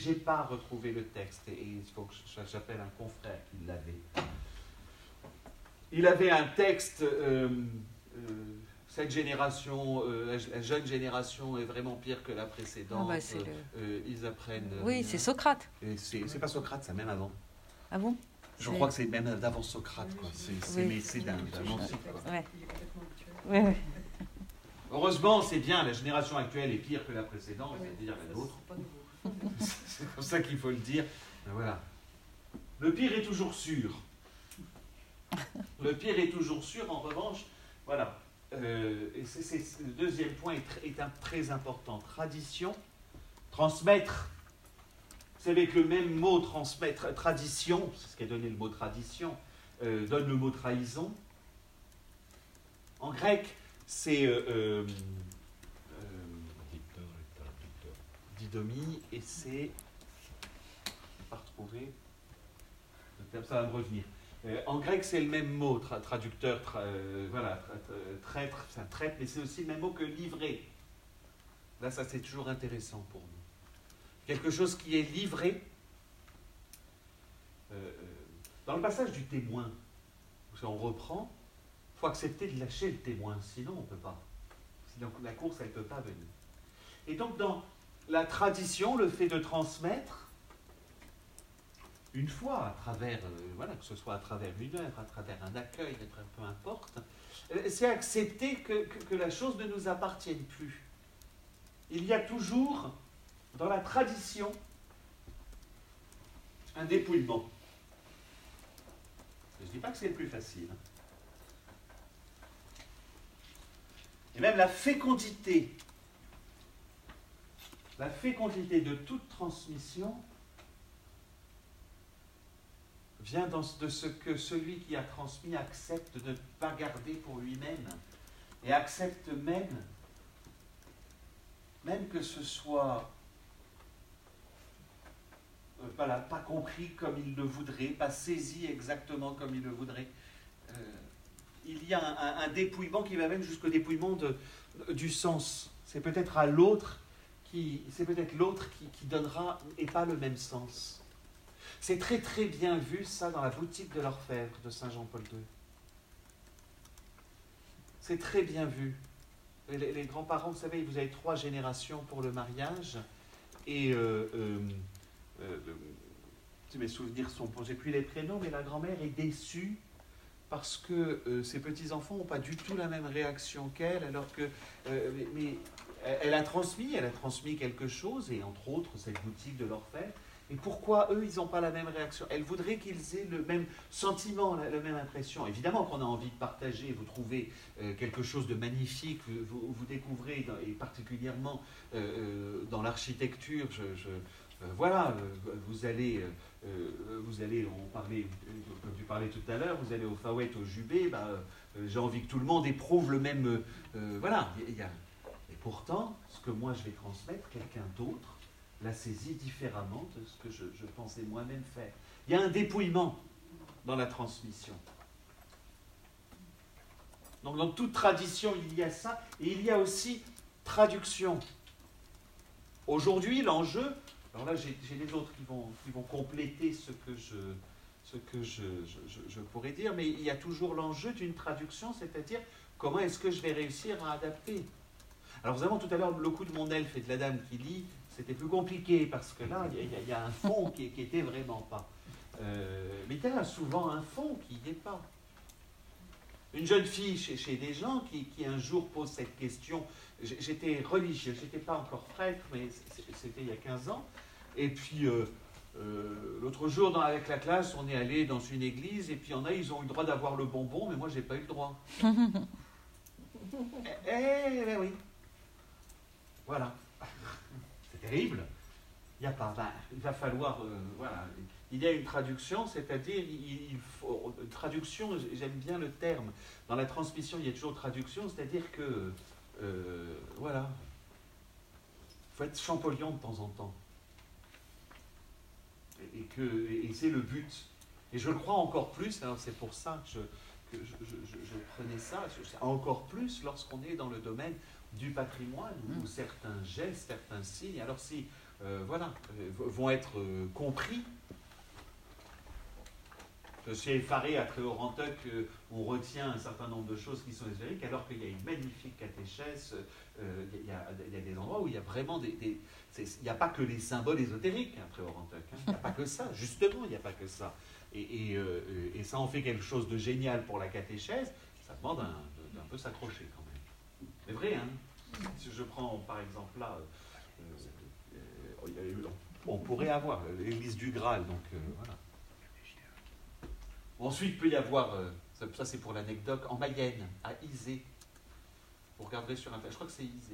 j'ai pas retrouvé le texte, et il faut que j'appelle un confrère qui l'avait. Il avait un texte, cette génération, la jeune génération est vraiment pire que la précédente. Ils apprennent. Oui, c'est Socrate. C'est pas Socrate, c'est même avant. Ah bon? Je crois que c'est même d'avant Socrate, quoi. C'est d'un ancien. Ouais. Heureusement, c'est bien, la génération actuelle est pire que la précédente, c'est-à-dire la nôtre. C'est comme ça qu'il faut le dire. Ben voilà. Le pire est toujours sûr. Le pire est toujours sûr, en revanche, voilà. Et le deuxième point est très important. Tradition, transmettre. Vous savez que le même mot transmettre, tradition, c'est ce qui a donné le mot tradition, donne le mot trahison. En grec, c'est didomie, et c'est, je ne vais pas retrouver, le terme, ça va me revenir. En grec, c'est le même mot, traducteur, traître, ça traite, mais c'est aussi le même mot que livrer. Là, ça c'est toujours intéressant pour nous. Quelque chose qui est livré. Dans le passage du témoin, si on reprend, il faut accepter de lâcher le témoin, sinon on ne peut pas. Sinon la course, elle ne peut pas venir. Et donc, dans la tradition, le fait de transmettre, une fois, à travers, que ce soit à travers une œuvre, à travers un accueil, peu importe, c'est accepter que la chose ne nous appartienne plus. Il y a toujours, dans la tradition, un dépouillement. Je ne dis pas que c'est le plus facile. Et même la fécondité de toute transmission vient de ce que celui qui a transmis accepte de ne pas garder pour lui-même, et accepte même que ce soit pas compris comme il le voudrait, pas saisi exactement comme il le voudrait. Il y a un dépouillement qui va même jusqu'au dépouillement du sens. C'est peut-être l'autre qui donnera et pas le même sens. C'est très très bien vu ça dans la boutique de l'orfèvre de Saint Jean-Paul II. C'est très bien vu. Les grands-parents, vous savez, vous avez 3 générations pour le mariage, et mes souvenirs sont bons, j'ai plus les prénoms, mais la grand-mère est déçue parce que ses petits-enfants n'ont pas du tout la même réaction qu'elle, alors que mais elle a transmis quelque chose, et entre autres cette boutique de l'orfèvre. Et pourquoi eux, ils n'ont pas la même réaction? Elle voudrait qu'ils aient le même sentiment, la même impression. Évidemment qu'on a envie de partager, vous trouvez quelque chose de magnifique, vous découvrez, et particulièrement dans l'architecture, vous allez, on parlait, comme tu parlais tout à l'heure, vous allez au Fawet, au Jubé, j'ai envie que tout le monde éprouve le même... Et pourtant, ce que moi je vais transmettre, quelqu'un d'autre l'a saisi différemment de ce que je pensais moi-même faire. Il y a un dépouillement dans la transmission. Donc dans toute tradition, il y a ça, et il y a aussi traduction. Aujourd'hui, l'enjeu, alors là j'ai les autres qui vont compléter ce que je pourrais dire, mais il y a toujours l'enjeu d'une traduction, c'est-à dire comment est-ce que je vais réussir à adapter. Alors vraiment, tout à l'heure, le coup de mon elfe et de la dame qui lit, c'était plus compliqué, parce que là, il y a un fond qui était vraiment pas. Mais il y a souvent un fond qui n'y est pas. Une jeune fille chez des gens qui un jour pose cette question. J'étais religieux, je n'étais pas encore prêtre, mais c'était il y a 15 ans. Et puis, l'autre jour, avec la classe, on est allé dans une église, et puis ils ont eu le droit d'avoir le bonbon, mais moi, je n'ai pas eu le droit. Oui. Voilà. C'est terrible. Il n'y a pas. Il va falloir. Il y a une traduction, c'est-à-dire, il faut. Traduction, j'aime bien le terme. Dans la transmission, il y a toujours traduction, c'est-à-dire que. Il faut être Champollion de temps en temps. Et c'est le but. Et je le crois encore plus, alors c'est pour ça que je prenais ça, encore plus lorsqu'on est dans le domaine du patrimoine, où certains gestes, certains signes, alors si vont être compris. Je suis effaré à Tréorantuc, on retient un certain nombre de choses qui sont ésotériques, alors qu'il y a une magnifique catéchèse, il y a des endroits où il y a vraiment il n'y a pas que les symboles ésotériques, hein, Tréorantuc, hein, il n'y a pas que ça, justement, il n'y a pas que ça. Et ça en fait quelque chose de génial pour la catéchèse, ça demande d'un peu s'accrocher quand même. C'est vrai, hein. Si je prends par exemple là, on pourrait avoir l'église du Graal, donc voilà. Ensuite, il peut y avoir, ça c'est pour l'anecdote, en Mayenne, à Izé. Vous regarderez sur Internet, je crois que c'est Izé.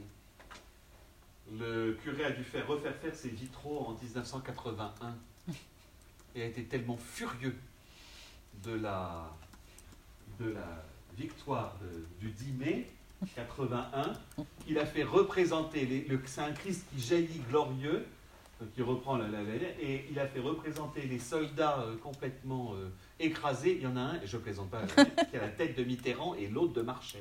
Le curé a dû refaire faire ses vitraux en 1981. Il a été tellement furieux de la victoire du 10 mai 81 qu'il a fait représenter, c'est un Christ qui jaillit glorieux, qui reprend et il a fait représenter les soldats complètement écrasés. Il y en a un, et je ne plaisante pas, qui a la tête de Mitterrand et l'autre de Marchais.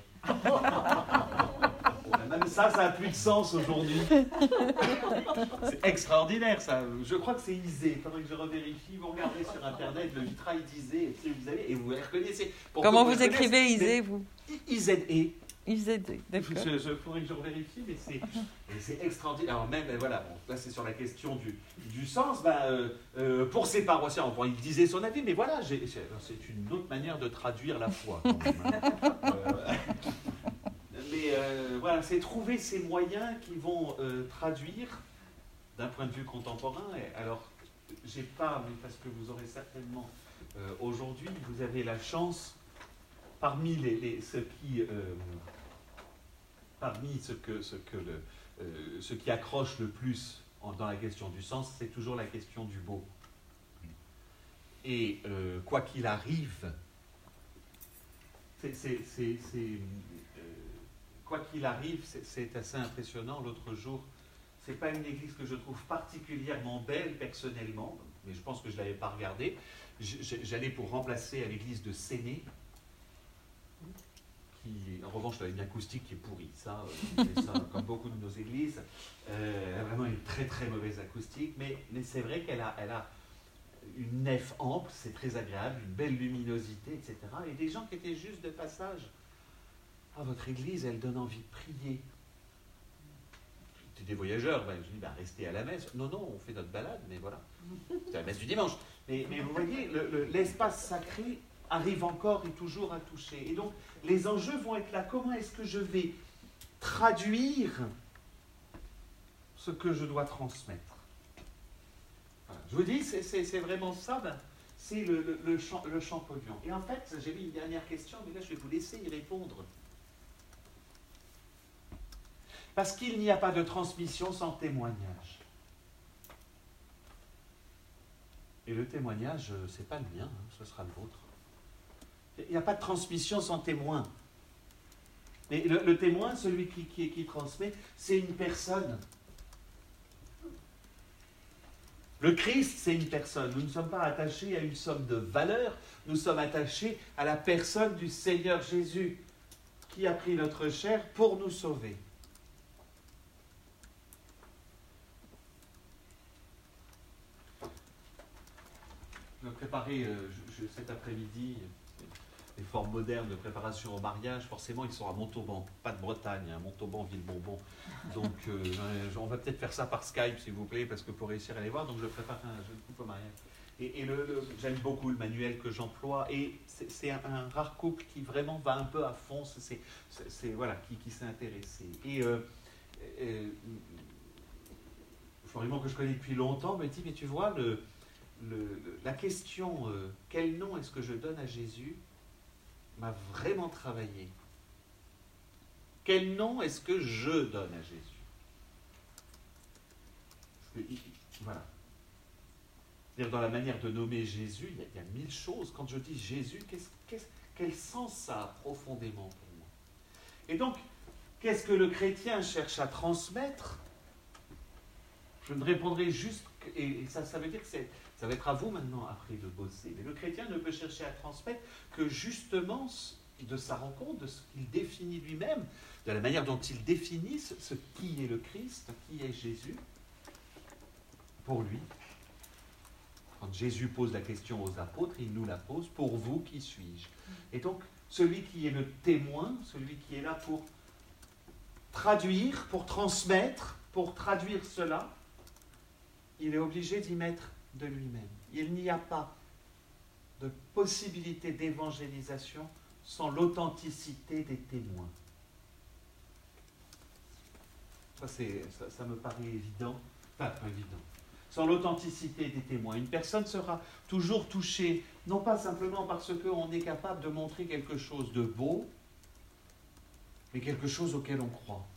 Même ça a plus de sens aujourd'hui. C'est extraordinaire, ça. Je crois que c'est Izé. Il faudrait que je revérifie. Vous regardez sur Internet le vitrail d'Izé, et vous les reconnaissez. Comment vous écrivez Izé, vous? I-Z-E. IZD, d'accord. Je faudrait que je revérifie, mais c'est extraordinaire. Alors même, voilà, bon, là c'est sur la question du sens. Pour ces paroissiens, il disait son avis, mais voilà, c'est une autre manière de traduire la foi. Quand même, hein. Mais voilà, c'est trouver ces moyens qui vont traduire d'un point de vue contemporain. Alors, j'ai pas, mais parce que vous aurez certainement aujourd'hui, vous avez la chance, parmi ce qui accroche le plus dans la question du sens, c'est toujours la question du beau. Et quoi qu'il arrive, quoi qu'il arrive, c'est assez impressionnant. L'autre jour, c'est pas une église que je trouve particulièrement belle personnellement, mais je pense que je l'avais pas regardée. J'allais pour remplacer à l'église de Séné, qui, en revanche, a une acoustique qui est pourrie. Ça, comme beaucoup de nos églises, elle a vraiment une très très mauvaise acoustique, mais c'est vrai qu'elle a une nef ample, c'est très agréable, une belle luminosité, etc. Et des gens qui étaient juste de passage. Ah, votre église, elle donne envie de prier. C'était des voyageurs, je dis, restez à la messe. Non, on fait notre balade, mais voilà. C'est la messe du dimanche. Mais vous voyez, l'espace sacré arrive encore et toujours à toucher. Et donc, les enjeux vont être là. Comment est-ce que je vais traduire ce que je dois transmettre? Voilà. Je vous dis, c'est vraiment ça, c'est le champ polluant. Et en fait, j'ai mis une dernière question, mais là, je vais vous laisser y répondre. Parce qu'il n'y a pas de transmission sans témoignage. Et le témoignage, ce n'est pas le mien, ce sera le vôtre. Il n'y a pas de transmission sans témoin. Mais le témoin, celui qui transmet, c'est une personne. Le Christ, c'est une personne. Nous ne sommes pas attachés à une somme de valeurs, nous sommes attachés à la personne du Seigneur Jésus, qui a pris notre chair pour nous sauver. Je vais préparer cet après-midi les formes modernes de préparation au mariage. Forcément, ils sont à Montauban, pas de Bretagne, hein, Montauban, Ville-Bourbon. Donc, on va peut-être faire ça par Skype, s'il vous plaît, parce que pour réussir à les voir, donc je prépare un jeune couple au mariage. Et j'aime beaucoup le manuel que j'emploie, et c'est un rare couple qui vraiment va un peu à fond, voilà, qui s'est intéressé. Et Florian, que je connais depuis longtemps, me dit, mais tu vois, la question quel nom est-ce que je donne à Jésus m'a vraiment travaillé. Quel nom est-ce que je donne à Jésus? Voilà. C'est-à-dire, dans la manière de nommer Jésus, il y a 1000 choses. Quand je dis Jésus, quel sens ça a profondément pour moi? Et donc, qu'est-ce que le chrétien cherche à transmettre? Je ne répondrai juste, et ça veut dire que ça va être à vous maintenant après de bosser. Mais le chrétien ne peut chercher à transmettre que justement de sa rencontre, de ce qu'il définit lui-même, de la manière dont il définit ce qui est le Christ, qui est Jésus. pour lui. Quand Jésus pose la question aux apôtres, il nous la pose, pour vous, qui suis-je? Et donc, celui qui est le témoin, celui qui est là pour traduire, pour transmettre, pour traduire cela, il est obligé d'y mettre de lui-même. Il n'y a pas de possibilité d'évangélisation sans l'authenticité des témoins. Ça me paraît évident, enfin pas évident. Sans l'authenticité des témoins, une personne sera toujours touchée, non pas simplement parce qu'on est capable de montrer quelque chose de beau, mais quelque chose auquel on croit.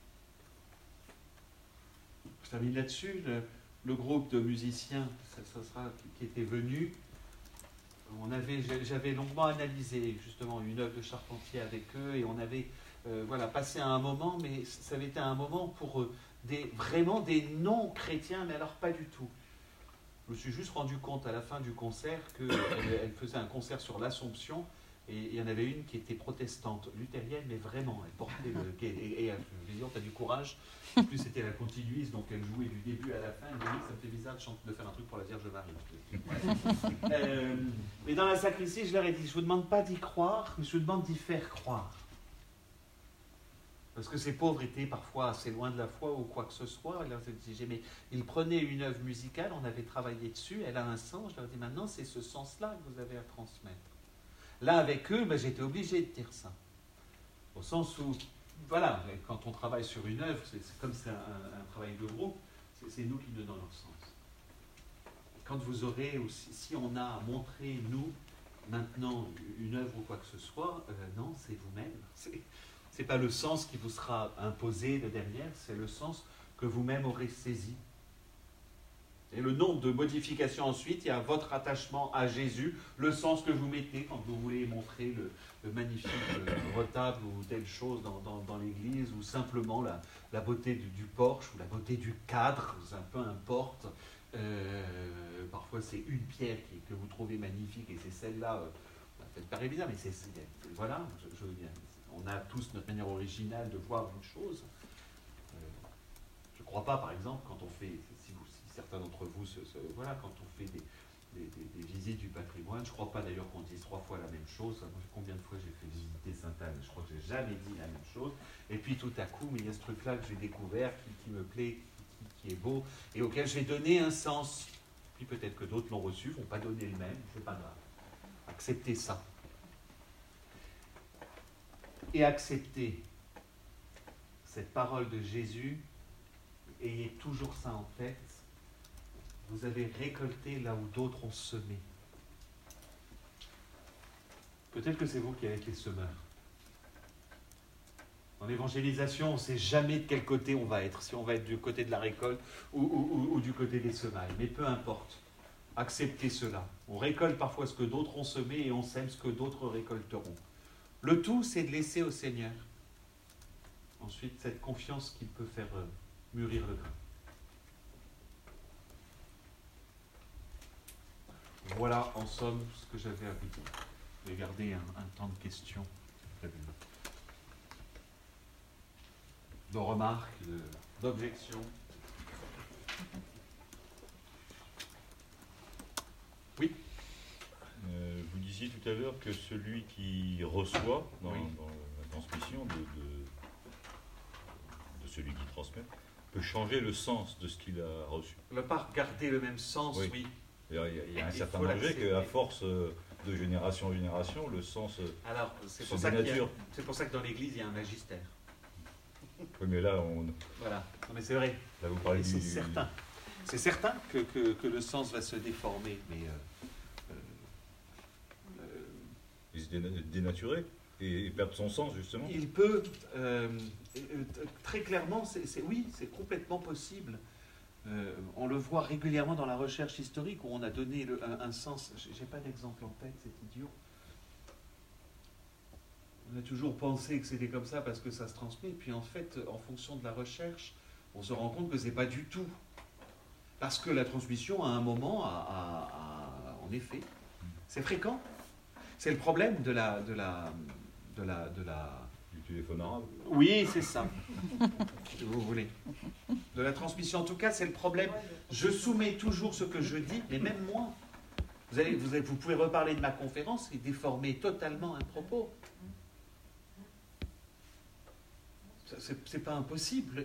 Je termine là-dessus. Le groupe de musiciens qui était venu, j'avais longuement analysé justement une œuvre de Charpentier avec eux et on avait passé un moment, mais ça avait été un moment pour vraiment des non-chrétiens, mais alors pas du tout. Je me suis juste rendu compte à la fin du concert qu'elle faisait un concert sur l'Assomption et il y en avait une qui était protestante, luthérienne, mais vraiment, elle portait je lui ai dit, t'as du courage. En plus, c'était la continuiste, donc elle jouait du début à la fin. Elle me dit, ça me fait bizarre de faire un truc pour la Vierge Marie. Mais dans la sacristie, je leur ai dit, je ne vous demande pas d'y croire, mais je vous demande d'y faire croire. Parce que ces pauvres étaient parfois assez loin de la foi ou quoi que ce soit. Alors, mais ils prenaient une œuvre musicale, on avait travaillé dessus, elle a un sens. Je leur ai dit, maintenant, c'est ce sens-là que vous avez à transmettre. Là, avec eux, j'étais obligé de dire ça. Au sens où, voilà, quand on travaille sur une œuvre, comme c'est un travail de groupe, c'est nous qui donnons leur sens. Quand vous aurez, ou si on a à montrer, nous, maintenant, une œuvre ou quoi que ce soit, non, c'est vous-même. C'est pas le sens qui vous sera imposé de derrière, c'est le sens que vous-même aurez saisi. Et le nombre de modifications ensuite, il y a votre attachement à Jésus, le sens que vous mettez quand vous voulez montrer le magnifique retable ou telle chose dans l'église, ou simplement la beauté du porche, ou la beauté du cadre, peu importe. Parfois c'est une pierre que vous trouvez magnifique et c'est celle-là, ça paraît bizarre, mais voilà, on a tous notre manière originale de voir une chose. Je ne crois pas, par exemple, quand on fait, si certains d'entre vous, quand on fait des visites du patrimoine, je ne crois pas d'ailleurs qu'on dise 3 fois la même chose. Moi, combien de fois j'ai fait visiter Sainte-Anne? Je crois que je n'ai jamais dit la même chose. Et puis tout à coup, mais il y a ce truc-là que j'ai découvert, qui me plaît, qui est beau, et auquel j'ai donné un sens. Puis peut-être que d'autres l'ont reçu, vont pas donner le même, c'est pas grave. Acceptez ça. Et acceptez cette parole de Jésus, ayez toujours ça en tête. Vous avez récolté là où d'autres ont semé. Peut-être que c'est vous qui avez été semeur. En l'évangélisation, on ne sait jamais de quel côté on va être, si on va être du côté de la récolte ou du côté des semailles. Mais peu importe, acceptez cela. On récolte parfois ce que d'autres ont semé et on sème ce que d'autres récolteront. Le tout, c'est de laisser au Seigneur ensuite cette confiance qu'il peut faire mûrir le grain. Voilà en somme ce que j'avais à vous dire. Je vais garder un temps de questions. De remarques, d'objections. Oui. Vous disiez tout à l'heure que celui qui reçoit dans la transmission de celui qui transmet peut changer le sens de ce qu'il a reçu. On ne va pas garder le même sens, oui. Il y a un certain danger qu'à force de génération en génération, le sens c'est pour ça que dans l'Église, il y a un magistère. Oui, mais là, Voilà, non, mais c'est vrai. Là, vous parlez c'est certain. C'est certain que le sens va se déformer, mais... il se dénaturer et perdre son sens, justement. Il peut, très clairement, oui, c'est complètement possible. On le voit régulièrement dans la recherche historique où on a donné un sens. J'ai pas d'exemple en tête, c'est idiot. On a toujours pensé que c'était comme ça parce que ça se transmet, puis en fait, en fonction de la recherche, on se rend compte que c'est pas du tout. Parce que la transmission, à un moment, en effet, c'est fréquent. C'est le problème téléphone arabe. Oui, c'est ça. Si vous voulez. De la transmission. En tout cas, c'est le problème. Je soumets toujours ce que je dis, mais même moi. Vous pouvez reparler de ma conférence et déformer totalement un propos. C'est pas impossible.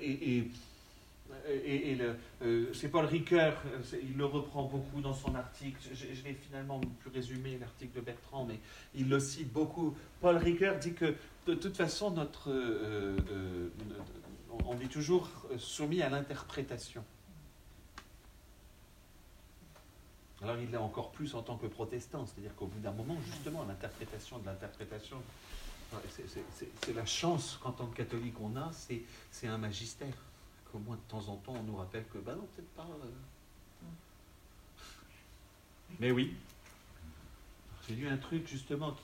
C'est Paul Ricoeur, il le reprend beaucoup dans son article. Je vais finalement plus résumer l'article de Bertrand, mais il le cite beaucoup. Paul Ricoeur dit que de toute façon, on est toujours soumis à l'interprétation. Alors il l'est encore plus en tant que protestant, c'est-à-dire qu'au bout d'un moment, justement, l'interprétation de l'interprétation, c'est la chance qu'en tant que catholique on a, c'est un magistère. Qu'au moins de temps en temps on nous rappelle que, non, peut-être pas. Mais oui. J'ai lu un truc justement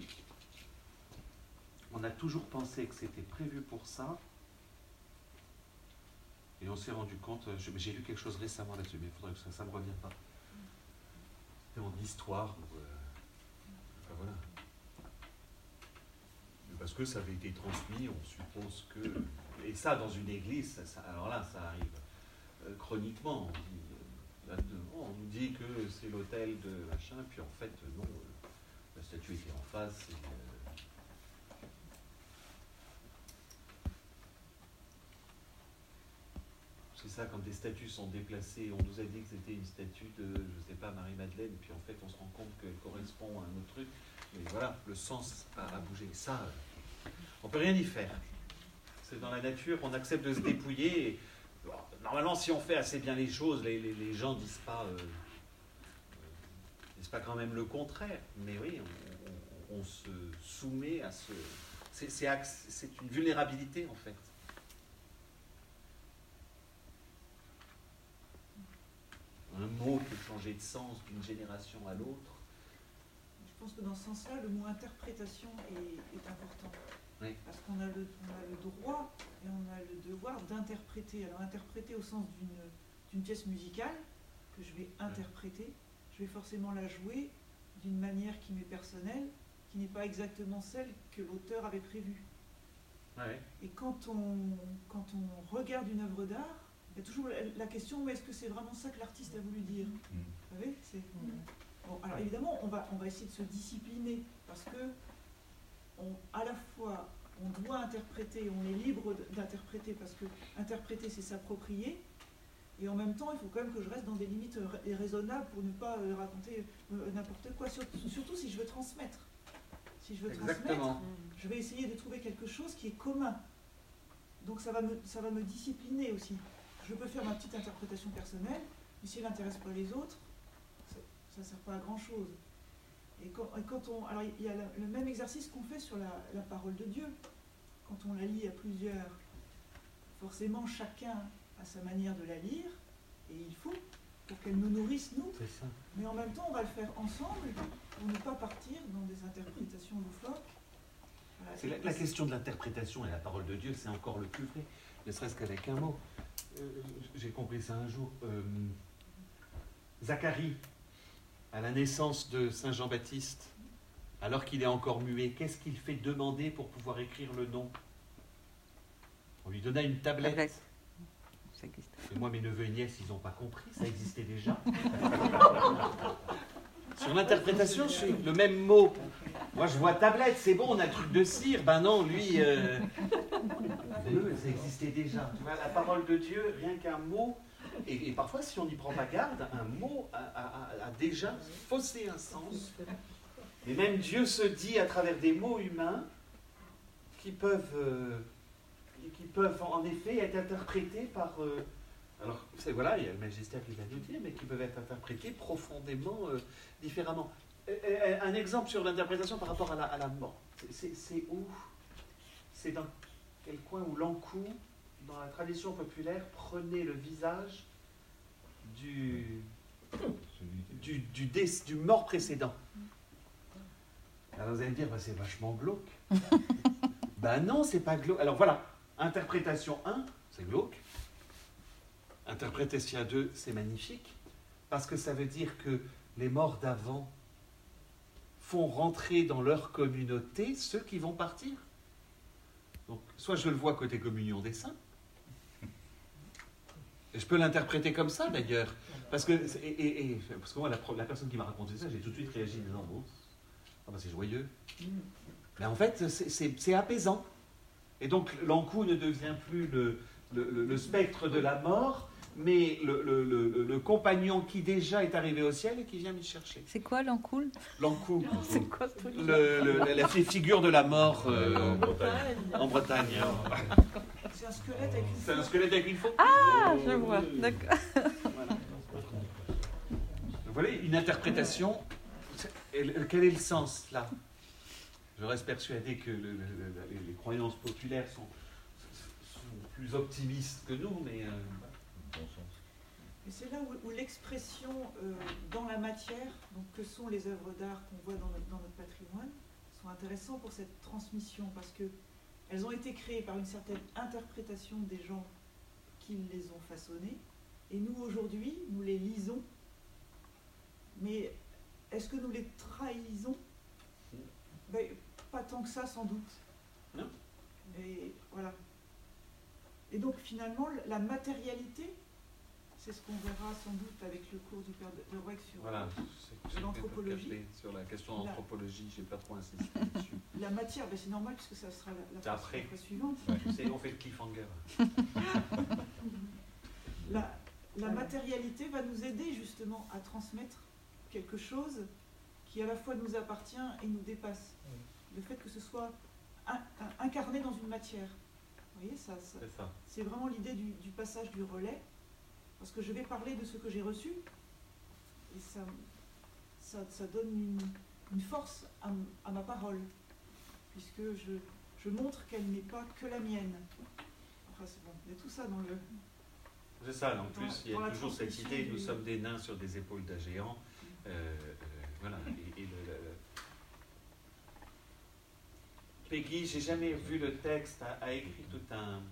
on a toujours pensé que c'était prévu pour ça, et on s'est rendu compte, j'ai lu quelque chose récemment là-dessus, mais il faudrait que ça ne me revienne pas. C'était en histoire, enfin, voilà. Parce que ça avait été transmis, on suppose que... Et ça, dans une église, alors là, ça arrive chroniquement. On nous dit que c'est l'autel de machin, puis en fait, non, la statue était en face. C'est ça, quand des statues sont déplacées, on nous a dit que c'était une statue de, je sais pas, Marie-Madeleine, puis en fait, on se rend compte qu'elle correspond à un autre truc. Mais voilà, le sens a bougé. Ça, on peut rien y faire. C'est dans la nature, on accepte de se dépouiller. Et, normalement, si on fait assez bien les choses, les gens disent pas quand même le contraire. Mais oui, on se soumet à ce... C'est une vulnérabilité, en fait. Un mot peut changer de sens d'une génération à l'autre. Je pense que dans ce sens-là, le mot interprétation est important. Oui. Parce qu'on a le droit et on a le devoir d'interpréter. Alors interpréter au sens d'une pièce musicale que je vais interpréter, je vais forcément la jouer d'une manière qui m'est personnelle, qui n'est pas exactement celle que l'auteur avait prévue. Ouais. Et quand on regarde une œuvre d'art, il y a toujours la question, mais est-ce que c'est vraiment ça que l'artiste a voulu dire? Vous savez, bon, alors évidemment, on va essayer de se discipliner, parce que à la fois, on doit interpréter, on est libre d'interpréter, parce que interpréter, c'est s'approprier, et en même temps, il faut quand même que je reste dans des limites raisonnables pour ne pas raconter n'importe quoi, surtout si je veux transmettre. Si je veux transmettre, je vais essayer de trouver quelque chose qui est commun. Donc ça va me discipliner aussi. Je peux faire ma petite interprétation personnelle, mais si elle n'intéresse pas les autres, ça ne sert pas à grand-chose. Et alors il y a le même exercice qu'on fait sur la parole de Dieu. Quand on la lit à plusieurs, forcément chacun a sa manière de la lire, et il faut, pour qu'elle nous nourrisse, nous. C'est ça. Mais en même temps, on va le faire ensemble pour ne pas partir dans des interprétations loufoques. Voilà, C'est la question de l'interprétation et la parole de Dieu, c'est encore le plus vrai, ne serait-ce qu'avec un mot. J'ai compris ça un jour. Zacharie, à la naissance de Saint Jean-Baptiste, alors qu'il est encore muet, qu'est-ce qu'il fait demander pour pouvoir écrire le nom? On lui donna une tablette. Ça existe. Et moi, mes neveux et nièces, ils n'ont pas compris, ça existait déjà. Sur l'interprétation, je fais le même mot. Moi, je vois tablette, c'est bon, on a le truc de cire. Ben non, lui, ça existait déjà. Tu vois, la parole de Dieu, rien qu'un mot, et parfois, si on n'y prend pas garde, un mot a déjà faussé un sens. Et même Dieu se dit à travers des mots humains qui peuvent en effet être interprétés par... alors, voilà, il y a le magistère qui va nous dire, mais qui peuvent être interprétés profondément différemment. Un exemple sur l'interprétation par rapport à la mort. C'est où? C'est dans quel coin où l'Ankou, dans la tradition populaire, prenait le visage du mort précédent. Alors vous allez me dire, c'est vachement glauque. Ben non, c'est pas glauque. Alors voilà, interprétation 1, c'est glauque. Interprétation 2, c'est magnifique. Parce que ça veut dire que les morts d'avant font rentrer dans leur communauté ceux qui vont partir. Donc, soit je le vois côté communion des saints, et je peux l'interpréter comme ça d'ailleurs, parce que, parce que moi, la personne qui m'a raconté ça, j'ai tout de suite réagi en disant, bon, ah ben c'est joyeux. Mais en fait, c'est apaisant. Et donc, l'encou ne devient plus le spectre de la mort, mais le compagnon qui déjà est arrivé au ciel et qui vient m'y chercher. C'est quoi l'encoule? L'encou, C'est quoi ce truc? la figure de la mort En Bretagne. en Bretagne. C'est un squelette avec une C'est un squelette avec une faux. Ah, je vois, d'accord. Voilà. Vous voyez, une interprétation, quel est le sens là? Je reste persuadé que les croyances populaires sont plus optimistes que nous, mais... Bon sens. Et c'est là où l'expression dans la matière, donc que sont les œuvres d'art qu'on voit dans notre patrimoine, sont intéressants pour cette transmission, parce qu'elles ont été créées par une certaine interprétation des gens qui les ont façonnées, et nous aujourd'hui, nous les lisons, mais est-ce que nous les trahissons? Ben, pas tant que ça, sans doute. Non. Et voilà. Et donc finalement, la matérialité, c'est ce qu'on verra sans doute avec le cours du père de Rouec sur Voilà, l'anthropologie. Sur la question d'anthropologie, je n'ai pas trop insisté dessus. La matière, ben c'est normal puisque ça sera la Après. fois suivante. On fait le cliffhanger. La matérialité va nous aider justement à transmettre quelque chose qui à la fois nous appartient et nous dépasse. Le fait que ce soit incarné dans une matière. Vous voyez, c'est vraiment l'idée du passage du relais. Parce que je vais parler de ce que j'ai reçu, et ça donne une force à ma parole, puisque je montre qu'elle n'est pas que la mienne. Enfin, c'est bon, il y a tout ça dans le... C'est ça, en plus, il y a toujours cette transmission idée, nous sommes des nains sur des épaules d'un géant. Voilà. Peggy, j'ai jamais vu le texte, a écrit tout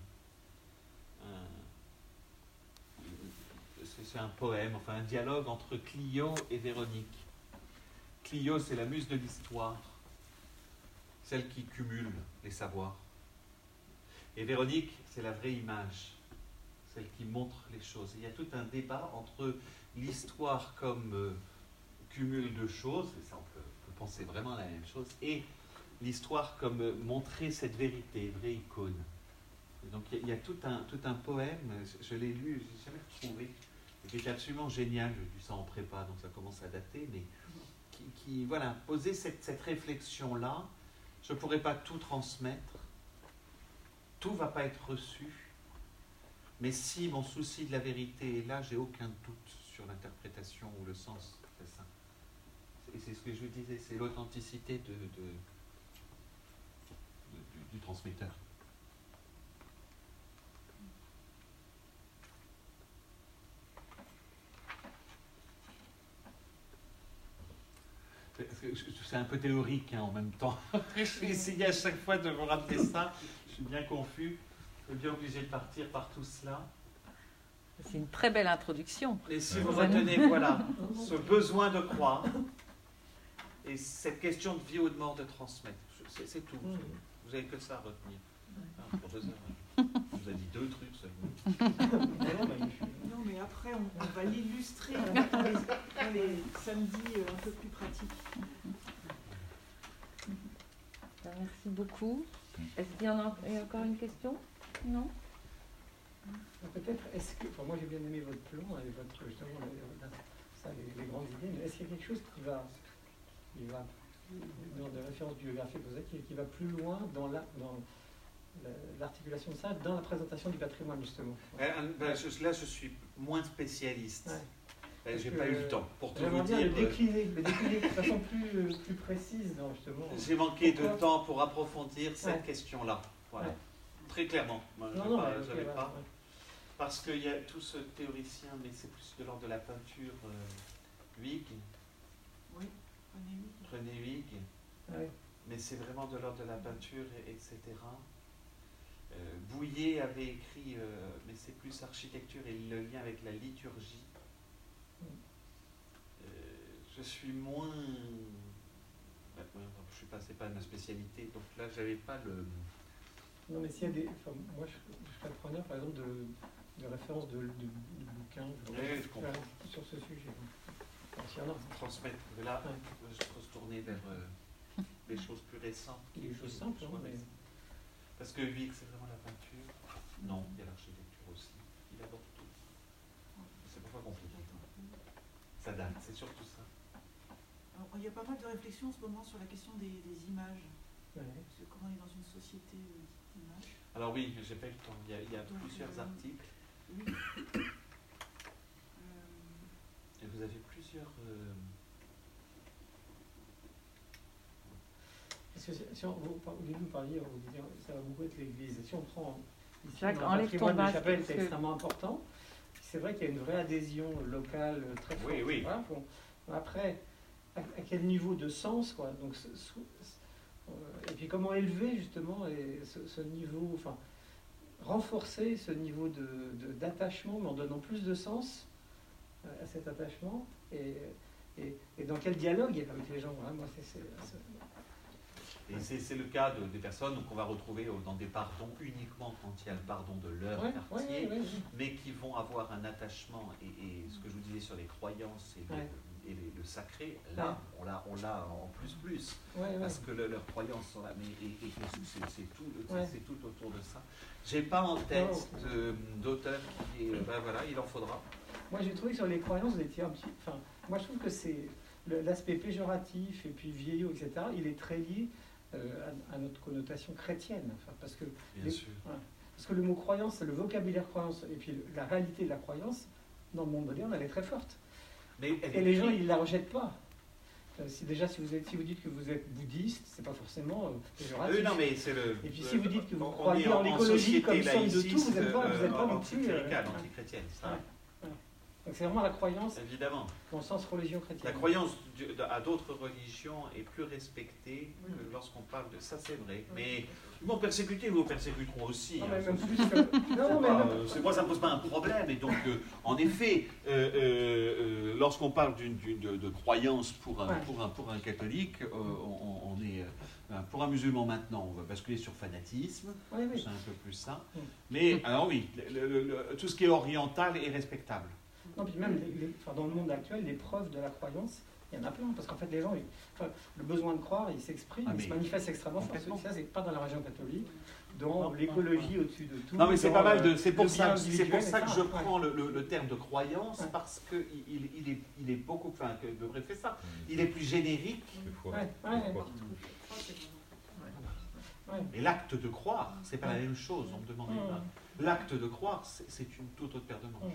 c'est un poème, enfin un dialogue entre Clio et Véronique. Clio, c'est la muse de l'histoire, celle qui cumule les savoirs. Et Véronique, c'est la vraie image, celle qui montre les choses. Il y a tout un débat entre l'histoire comme cumul de choses, et ça on peut penser vraiment la même chose, et l'histoire comme montrer cette vérité, vraie icône. Et donc il y a tout un poème, je l'ai lu, je n'ai jamais retrouvé, qui est absolument génial, j'ai lu ça en prépa, donc ça commence à dater, mais qui voilà, posait cette réflexion-là. Je ne pourrais pas tout transmettre, tout ne va pas être reçu, mais si mon souci de la vérité est là, j'ai aucun doute sur l'interprétation ou le sens de ça. Et c'est ce que je vous disais, c'est l'authenticité du transmetteur. C'est un peu théorique en même temps. Je vais essayer à chaque fois de vous rappeler ça. Je suis bien confus. Je suis bien obligé de partir par tout cela. C'est une très belle introduction. Et si vous retenez, voilà, ce besoin de croire et cette question de vie ou de mort de transmettre, c'est tout. Vous n'avez que ça à retenir. Pour 2 heures. Je vous ai dit 2 trucs seulement. Non, mais après, on va l'illustrer dans les samedis un peu plus pratiques. Merci beaucoup. Est-ce qu'il y en a encore une question? Non? Peut-être, est-ce que, enfin, moi j'ai bien aimé votre plan, avec votre, justement, les grandes idées, mais est-ce qu'il y a quelque chose qui va dans des références biographiques, qui va plus loin dans l'articulation de ça, dans la présentation du patrimoine, justement? Là, je suis moins spécialiste. Ouais. J'ai pas eu le temps pour tout vous J'aimerais bien dire. le décliner de façon plus précise, justement. J'ai manqué de temps pour approfondir cette question-là. Voilà. Ouais. Très clairement. Moi, Non, je n'avais pas. Parce qu'il y a tout ce théoricien, mais c'est plus de l'ordre de la peinture, Huyghe. Oui, René Huyghe. Ouais. Mais c'est vraiment de l'ordre de la peinture, etc. Bouillet avait écrit, mais c'est plus architecture et le lien avec la liturgie. Je suis moins... c'est pas ma spécialité, donc là, j'avais pas Non, mais s'il y a des... Enfin, moi, je serais preneur, par exemple, de références de bouquins Oui, je comprends. sur ce sujet. Enfin, s'il y en a. Transmettre. Mais là, je peux se tourner vers des choses plus récentes. Des choses simples, hein, mais... Parce que Huyghe, c'est vraiment la peinture. Non, il y a l'architecture aussi. Il aborde tout. C'est parfois compliqué. Ça date, c'est surtout ça. Alors, il y a pas mal de réflexions en ce moment sur la question des images. Ouais. Parce que comment on est dans une société d'images. Alors oui, j'ai pas eu le temps. Il y a Donc, plusieurs articles. Oui. Et vous avez plusieurs... Parce que si on, au début, vous parliez, vous disiez, ça va beaucoup être l'église. Si on prend ici, Jacques, dans le enlève patrimoine ton de masque, chapelle, parce c'est que- extrêmement important. C'est vrai qu'il y a une vraie adhésion locale très forte. Oui, oui. Voilà, après, à quel niveau de sens, quoi. Donc, et puis comment élever justement ce niveau, enfin, renforcer ce niveau d'attachement, mais en donnant plus de sens à cet attachement, et dans quel dialogue avec les gens. Voilà, moi, Et c'est le cas des personnes qu'on va retrouver dans des pardons uniquement quand il y a le pardon de leur quartier, mais qui vont avoir un attachement, et ce que je vous disais sur les croyances et le sacré, là, on l'a en plus, parce que leurs croyances sont là, et que c'est tout autour de ça. J'ai pas en tête d'auteur qui est, ben voilà, il en faudra. Moi, j'ai trouvé que sur les croyances, vous étiez un petit... Enfin, moi, je trouve que c'est l'aspect péjoratif et puis vieillot, etc., il est très lié à notre connotation chrétienne. Enfin, parce que parce que le mot croyance, le vocabulaire croyance, et puis la réalité de la croyance, dans le monde moderne, elle est très forte. Et les gens, ils ne la rejettent pas. Si vous dites que vous êtes bouddhiste, c'est pas forcément péjoratif. Non, mais c'est le. Et puis si vous dites que vous croyez en l'écologie comme somme de tout, vous n'êtes pas non plus... anti-chrétienne, ça. Donc c'est vraiment la croyance, évidemment, dans le sens religion chrétienne. La croyance à d'autres religions est plus respectée que lorsqu'on parle de ça, c'est vrai. Mais ils m'ont persécuté, vous persécuteront aussi. Non, hein, mais même ça, plus que... moi, ça ne pose pas un problème. Et donc, en effet, lorsqu'on parle de croyance pour un catholique, on est... pour un musulman maintenant, on va basculer sur fanatisme, c'est un peu plus ça. Mais alors oui, tout ce qui est oriental est respectable. Non, puis même dans le monde actuel, les preuves de la croyance, il y en a plein, parce qu'en fait les gens, le besoin de croire, il s'exprime, il se manifeste extrêmement fortement. Ça, c'est pas dans la religion catholique, dans l'écologie au-dessus de tout. Non, mais c'est pas mal c'est pour ça que je prends prends le terme de croyance, parce qu'il est beaucoup, enfin, que devrait faire ça. Il est plus générique. Et l'acte de croire, c'est pas la même chose, on me demandait pas. L'acte de croire, c'est une toute autre paire de manches.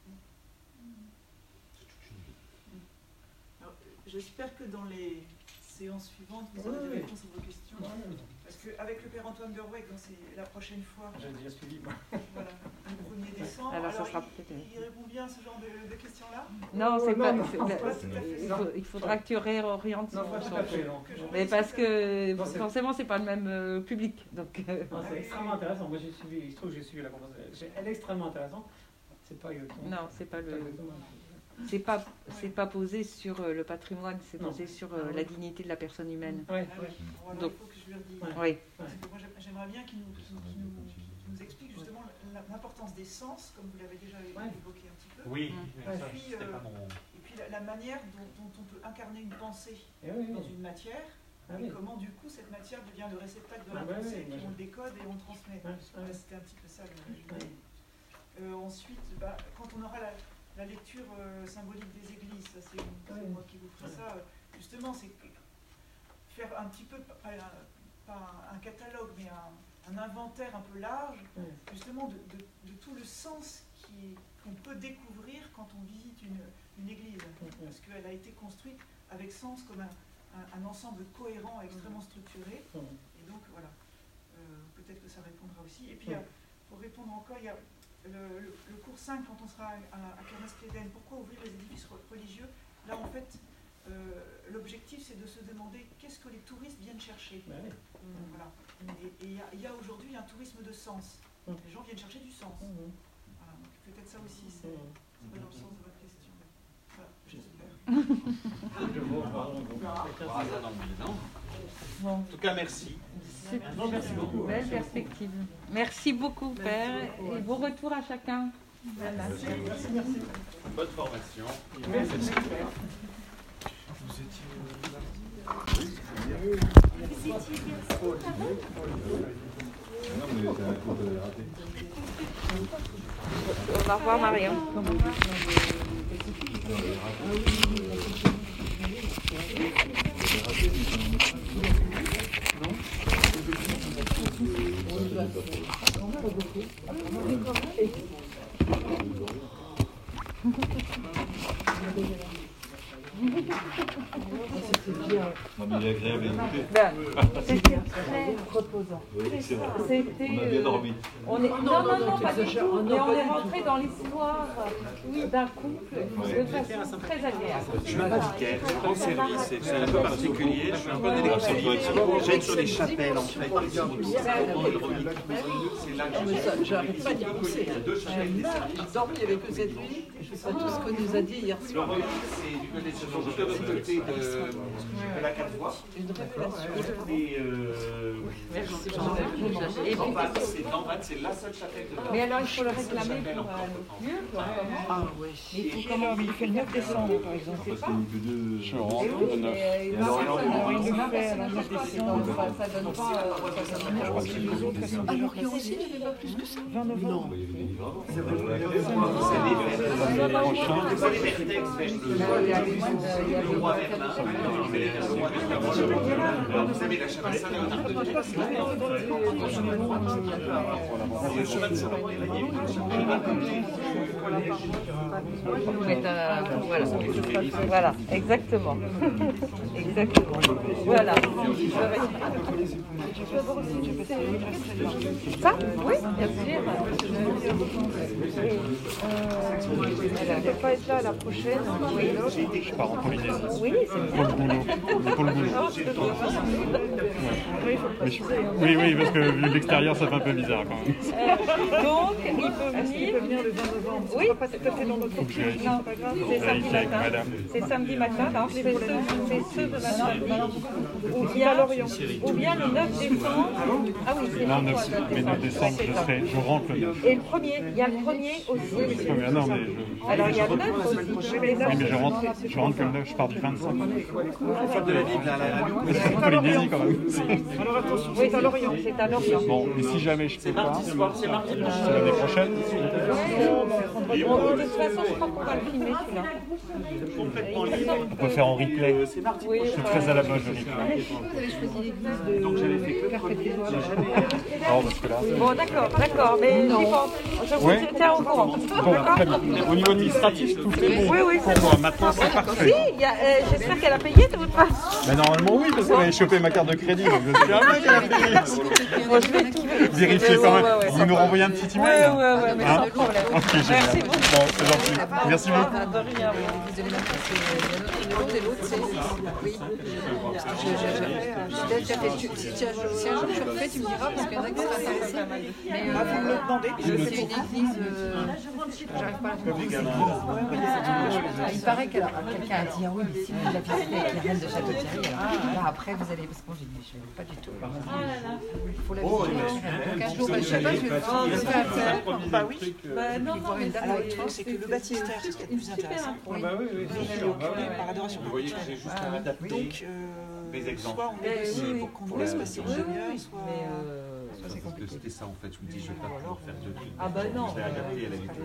J'espère que dans les séances suivantes, vous aurez des réponses à vos questions. Parce qu'avec le Père Antoine Berweg, c'est la prochaine fois. J'ai déjà suivi, moi. Voilà, le 1er décembre. Alors, ça Alors sera il répond bien à ce genre de questions-là? Non, c'est pas. Il faudra que tu réorientes Non, pas tout à fait, non. Mais parce que forcément, c'est pas le même public. Donc, c'est extrêmement intéressant. Moi, il se trouve que j'ai suivi la conversation. Elle est extrêmement intéressante. C'est pas exactement. Non, c'est pas le. C'est pas posé sur le patrimoine, c'est posé sur la dignité de la personne humaine. Alors, il faut que je lui redise. Oui. Parce que moi, j'aimerais bien qu'il nous explique justement l'importance des sens, comme vous l'avez déjà évoqué un petit peu. Oui, ça, puis, c'était pas mon... Et puis la manière dont on peut incarner une pensée dans une matière, et comment du coup cette matière devient le réceptacle de la pensée, puis on le décode et on le transmet. C'était un petit peu ça l'idée. Ensuite, quand on aura la lecture symbolique des églises, ça c'est moi qui vous ferai ça, justement, c'est faire un petit peu, pas un catalogue, mais un inventaire un peu large, justement de tout le sens qu'on peut découvrir quand on visite une église, parce qu'elle a été construite avec sens comme un ensemble cohérent, extrêmement structuré, et donc voilà, peut-être que ça répondra aussi. Et puis pour répondre encore, il y a le cours 5, quand on sera à Kermesse-Cléden, pourquoi ouvrir les édifices religieux? Là, en fait, l'objectif, c'est de se demander qu'est-ce que les touristes viennent chercher. Voilà. Et il y a aujourd'hui un tourisme de sens. Les gens viennent chercher du sens. Voilà. Donc peut-être ça aussi, c'est dans le sens de votre question. Voilà, j'espère. En tout cas, merci. Merci beaucoup. Belle perspective. Merci beaucoup, Père, et bon retour à chacun. Voilà. Merci. Bonne formation. Merci. Au revoir, Marion. Non, mais il est agréable à écouter. C'était très reposant. Oui, c'est vrai. C'était, On a bien dormi. Non, pas du tout. Mais on est rentré dans l'histoire d'un couple de façon très agréable. Je suis pas vicaire, je rends service, c'est un peu particulier, je suis un bon électricien. J'aide sur les chapelles en fait, c'est là que J'arrive pas d'y penser. deux chapelles des services. Il n'y avait que cette nuit. Je sais pas tout ce qu'on nous a dit hier Le soir. relique, c'est du côté de l'autre côté de la 4 voies. Une révélation. Et Lambrade, c'est la seule chapelle de Mais alors, il faut le réclamer pour l'autre lieu, quoi. Ah ouais. Il faut comment il fait le 9 décembre, par exemple. Parce qu'il n'y a que deux. Je rentre le 9. Alors, il le fait à la 9 décembre. Ça donne pas. Les autres, elles sont déjà Alors, il y a aussi, il n'y avait pas plus que ça. 20 novembre. Il y avait des livrables. C'est les vertex vers le roi Merlin. Vous savez, la chapelle Saint-Léonard de Dieu. Le chemin de Saint-Léonard, il y a une chapelle. Voilà, exactement. Exactement. Voilà. Ça? Oui, bien sûr. Elle ne va pas être là la prochaine. Je pars en Polynésie. Oui, c'est bien. Pour le boulot. Oui, parce que vu de l'extérieur, ça fait un peu bizarre quand même. Donc, il peut Est-ce qu'il peut venir le 20 novembre? Oui. Pas tout à fait dans notre Faut que je vérifie. Non, c'est samedi Vérifier avec matin. madame. C'est samedi matin, non, c'est ceux de samedi. Ou bien le 9 décembre. Ah oui, c'est Non, le 9 décembre, je rentre le 9. Et le premier, il y a le premier aussi. Ah non, mais Alors il y a le 9 aussi. je rentre que le 9, je pars du 25. Faire de la Bible à la C'est en Polynésie quand même. Alors attention, Oui, c'est à Lorient. c'est à Lorient. Bon, et si jamais je peux pas, mardi soir, c'est mardi prochain. c'est l'année prochaine. Bon, de toute façon, je crois qu'on va le filmer celui-là. On peut faire en replay. Oui, Je suis très à la mode de replay. Donc j'avais fait que le premier. J'ai jamais. Non, parce que là. Bon, d'accord, mais j'y pense. Je vous tiens au courant. Bon, très bien. Au niveau administratif, tout est bon. Oui, Pour moi, maintenant c'est Si, parfait. j'espère qu'elle a payé de toute façon. Mais normalement, oui, parce qu'elle avait chopé ma carte de crédit. Donc je suis qu'elle a payé. Bon, je vais tout Vérifiez quand même. Ouais, Vous nous renvoyez un petit email. Ouais, mais sans problème. Ok, génial. Merci beaucoup. Bon, c'est gentil. Merci beaucoup. De rien. L'autre et l'autre, c'est. Oui. Si un jour je refais, tu me diras, parce qu'il y en a qui seraient intéressés. Mais Vous me le demandez. c'est une église. J'arrive pas à la trouver. Il paraît que quelqu'un a dit, ah oui, mais si vous la visitez avec la reine de Château-Thierry, alors après vous allez. Parce que moi j'ai dit, je ne vais pas du tout. Il faut la visiter. Donc un jour, je ne sais pas, je vais faire. Bah oui. Non, mais Alors le truc, c'est que le baptistère, c'est ce qui est le plus intéressant. Bah oui, Il est occupé par l'adoration Vous voyez que j'ai juste à adapter Donc, les exemples. soit on négocie pour qu'on laisse passer ingénieur, soit... Soit c'est compliqué. C'était ça en fait, je me dis, je vais pas pouvoir faire deux trucs. Ah bah non. Je vais adapter à la liturgie.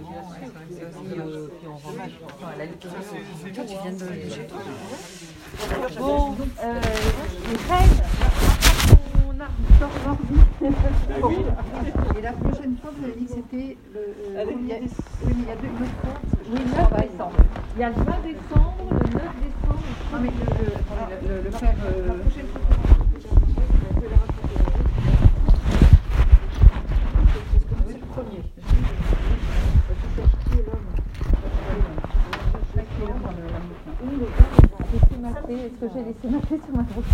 Toi, tu viens de. Bon, Reine, on a Et la prochaine fois, vous avez dit que c'était le. Oui, mais il y a deux autres fois. Oui, 9 décembre. Il y a le 20 décembre, le 9 décembre. Non, mais le faire. La prochaine fois. C'est le premier. Est-ce que j'ai laissé ma clé sur ma route?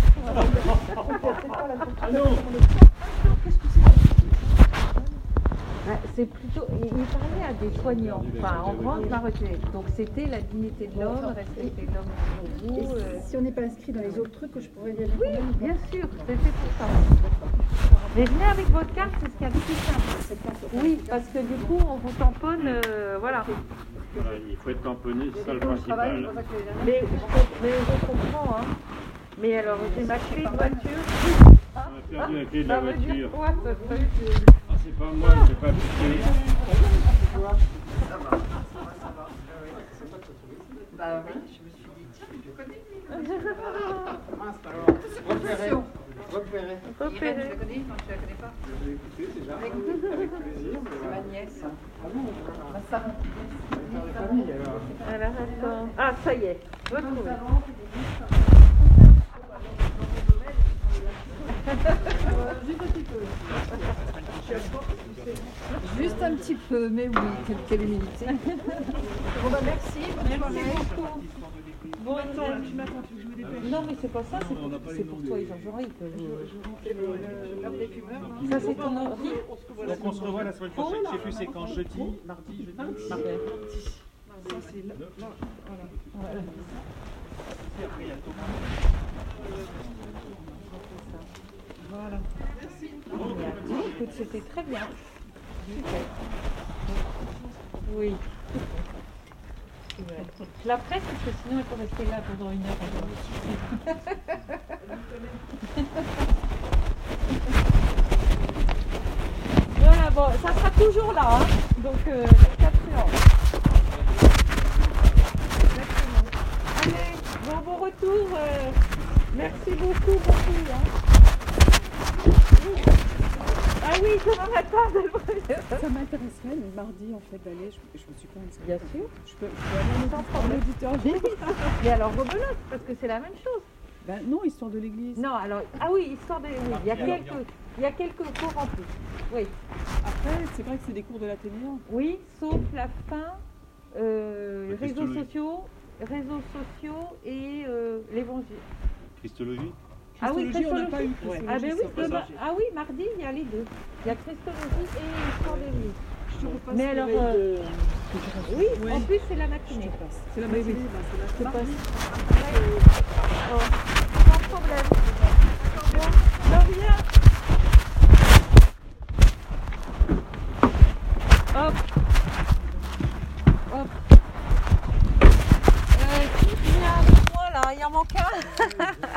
C'est plutôt. Il parlait à des soignants, enfin en grande majorité. Donc c'était la dignité de l'homme, respecter l'homme pour vous. Si on n'est pas inscrit dans les autres trucs, je pourrais y aller. Oui, bien sûr, c'est fait pour ça. Mais venez avec votre carte, c'est ce qu'il y a de plus simple. Oui, parce que du coup, on vous tamponne, voilà. Voilà, il faut être tamponné, c'est ça le principal. Mais je comprends, hein. Mais alors, j'ai ma clé de voiture. On a perdu la clé de la voiture. Quoi, ça fait Ah, c'est pas moi, je n'ai pas appliqué. Bah oui, je me suis dit, tiens, je connais. Mince alors, repérez. Irène, je la connais, non, tu la connais pas. Je l'ai écouté déjà, avec plaisir. C'est ma nièce. Ah bon, Ma sœur. faire des familles alors. Alors, attends. Ah, ça y est, retrouvé. Juste un petit peu, mais oui, quelle humilité. Bon bah merci, bonne journée. Bon, Tu m'attends, tu veux que je me dépêche? non, mais c'est pas ça, c'est pour toi et Jean-Jean-Ric. L'heure des fumeurs. Ça, c'est ton ordi. Donc on se revoit la semaine prochaine, je sais plus c'est quand, jeudi, mardi, Ça, c'est là. Voilà. Et après il y a Thomas. Voilà. Merci. Écoute, c'était très bien. Super. Oui. La presse, parce que sinon il faut rester là pendant 1 heure. Voilà, bon, ça sera toujours là, hein. Donc 4 séances. Exactement. Allez, bon retour. Merci beaucoup, beaucoup. Hein. Ah oui, demain matin. Ça m'intéresserait, le mardi, en fait, d'aller. Je me suis pas inscrite. Bien sûr. Je peux aller Sans problème. Mais alors rebelote, parce que c'est la même chose. Ben non, histoire de l'église. Non, alors, ah oui, histoire de... Oui, il y a quelques cours en plus. Oui. Après, c'est vrai que c'est des cours de l'athénéen. Oui, sauf la fin, réseaux sociaux et l'évangile. Christologie. Ah oui, Christologie, on n'a pas eu. Ah ben oui, ah oui, mardi, il y a les deux. Il y a Christologie et histoire de l'Église. Mais alors, oui, Ouais. en plus c'est la matinée. C'est la matinée, c'est la Mardi. Oh, sans problème. Bon, de rien. Hop. Hop. Qui vient avec moi là? Il en manque un.